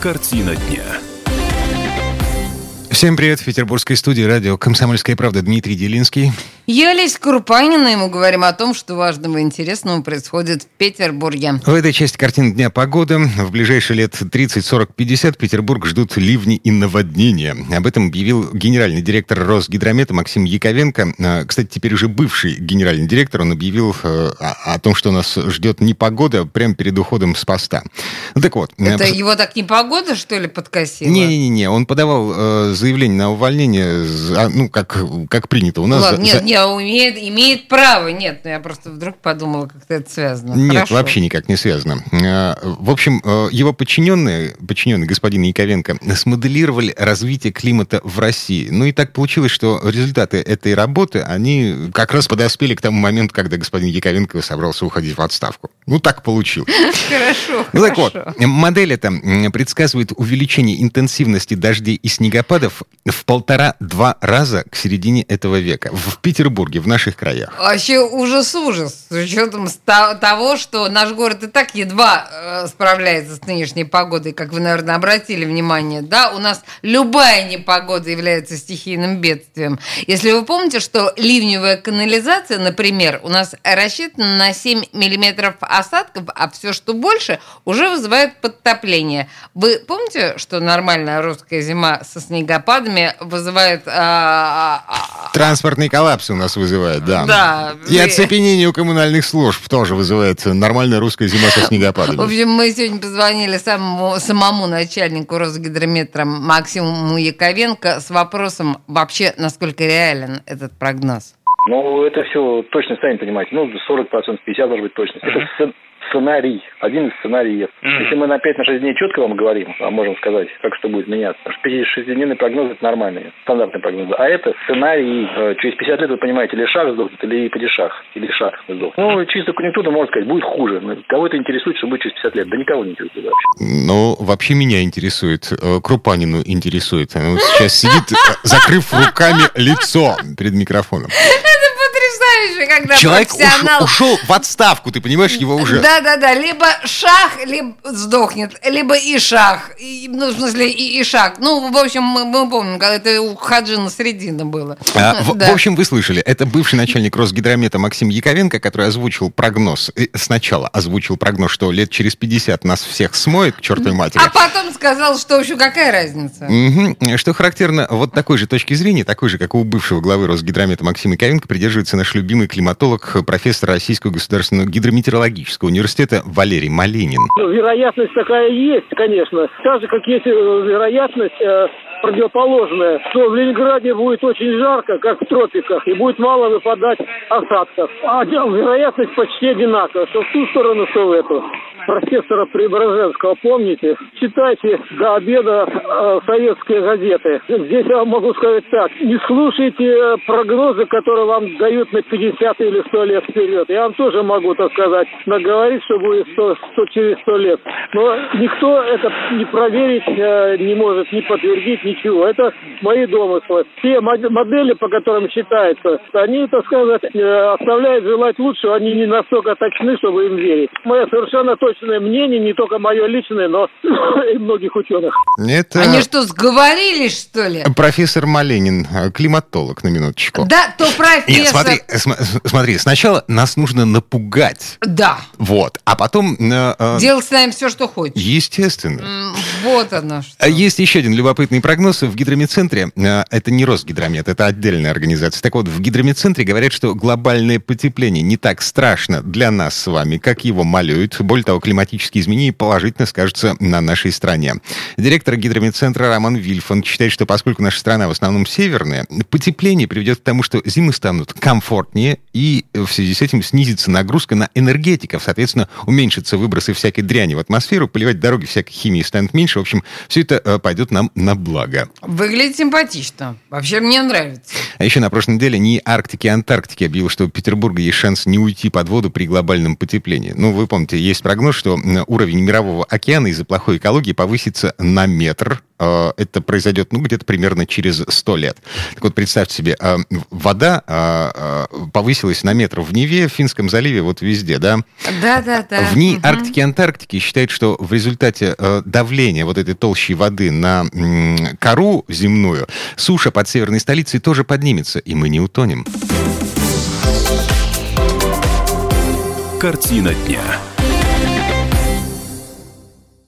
Картина дня. Всем привет, в петербургской студии радио «Комсомольская правда» Дмитрий Делинский. Я Олеся Крупанина, и мы говорим о том, что важного и интересного происходит в Петербурге. В этой части картины дня погода. В ближайшие лет 30, 40, 50 Петербург ждут ливни и наводнения. Об этом объявил генеральный директор Росгидромета Максим Яковенко. Кстати, теперь уже бывший генеральный директор. Он объявил о том, что нас ждет непогода прямо перед уходом с поста. Так вот. Это его так непогода, что ли, подкосила? Не-не-не, он подавал заявление на увольнение, ну, как принято у нас. Ладно, имеет право. Нет, я просто вдруг подумала, как-то это связано. Нет, Хорошо. вообще никак не связано. В общем, его подчиненные господин Яковенко, смоделировали развитие климата в России. Ну и так получилось, что результаты этой работы, они как раз подоспели к тому моменту, когда господин Яковенко собрался уходить в отставку. Ну, так получилось. Хорошо. Ну так вот, модель эта предсказывает увеличение интенсивности дождей и снегопадов в 1,5-2 раза к середине этого века. В Петербурге, в наших краях. Вообще ужас-ужас. С учетом того, что наш город и так едва справляется с нынешней погодой, как вы, наверное, обратили внимание. Да, у нас любая непогода является стихийным бедствием. Если вы помните, что ливневая канализация, например, у нас рассчитана на 7 миллиметров осадков, а все, что больше, уже вызывает подтопление. Вы помните, что нормальная русская зима со снегопадами вызывает... Транспортный коллапс у нас вызывает, да. Да. И оцепенение у коммунальных служб тоже вызывает нормальная русская зима со снегопадами. В общем, мы сегодня позвонили самому начальнику Росгидромета Максиму Яковенко с вопросом вообще, насколько реален этот прогноз. Ну, это все точно, сами понимаете. 40%, 50% может быть точность. Это сценарий, один из сценариев. Если мы на 5-6 дней четко вам говорим, можем сказать, как что будет меняться. Потому что 56-дневный прогноз – это нормальный, стандартный прогноз. А это сценарий, через 50 лет, вы понимаете, или шаг сдохнет, или падишах, или шаг сдохнет. Ну, чисто конъюнктурно можно сказать, будет хуже. Кого это интересует, что будет через 50 лет? Да никого не интересует вообще. Ну, вообще меня интересует, Крупанину интересует. Она сейчас сидит, закрыв руками лицо перед микрофоном. Когда человек профессионал... ушел в отставку, ты понимаешь, его уже... Да-да-да, либо шах, либо сдохнет, либо и шах, в смысле и шаг. Ну, в общем, мы помним, когда это у Хаджина Средина было. В общем, вы слышали, это бывший начальник Росгидромета Максим Яковенко, который озвучил прогноз, сначала озвучил прогноз, что лет через 50 нас всех смоет к чертовой матери. А потом сказал, что вообще какая разница? Что характерно, вот такой же точки зрения, такой же, как у бывшего главы Росгидромета Максима Яковенко, придерживается наш любимый климатолог, профессор Российского государственного гидрометеорологического университета Валерий Малинин. Вероятность такая есть, конечно. Так же, как есть вероятность противоположная, что в Ленинграде будет очень жарко, как в тропиках, и будет мало выпадать осадков. А вероятность почти одинаковая, что в ту сторону, что в эту. Профессора Преображенского, помните? Читайте до обеда советские газеты. Здесь я могу сказать так. Не слушайте прогнозы, которые вам дают на 50 или 100 лет вперед. Я вам тоже могу, так сказать, наговорить, что будет через 100 лет. Но никто это не проверить не может, не подтвердить, ничего. Это мои домыслы. Те модели, по которым считается, они, так сказать, оставляют желать лучшего. Они не настолько точны, чтобы им верить. Мое совершенно точное мнение, не только мое личное, но и многих ученых. Это... Они что, сговорились, что ли? Профессор Малинин, климатолог, на минуточку. Да, то профессор... Нет, смотри, сначала нас нужно напугать. Да. Вот, а потом... Делать с нами все, что хочешь. Естественно. Вот оно что. Есть еще один любопытный прогноз. В Гидромедцентре, это не Росгидромет, это отдельная организация. Так вот, в Гидромедцентре говорят, что глобальное потепление не так страшно для нас с вами, как его малюют. Более того, климатические изменения положительно скажутся на нашей стране. Директор Гидромедцентра Роман Вильфан считает, что поскольку наша страна в основном северная, потепление приведет к тому, что зимы станут комфортнее, и в связи с этим снизится нагрузка на энергетиков. Соответственно, уменьшатся выбросы всякой дряни в атмосферу, поливать дороги всякой химии станет меньше. В общем, все это пойдет нам на благо. Выглядит симпатично. Вообще мне нравится. А еще на прошлой неделе НИИ Арктики и Антарктики объявил, что у Петербурга есть шанс не уйти под воду при глобальном потеплении. Ну, вы помните, есть прогноз, что уровень мирового океана из-за плохой экологии повысится на метр это произойдет, где-то примерно через 100 лет. Так вот, представьте себе, вода повысилась на метр в Неве, в Финском заливе, вот везде, да? Да. В ней Арктики и Антарктики считают, что в результате давления вот этой толщи воды на кору земную суша под северной столицей тоже поднимется, и мы не утонем. Картина дня.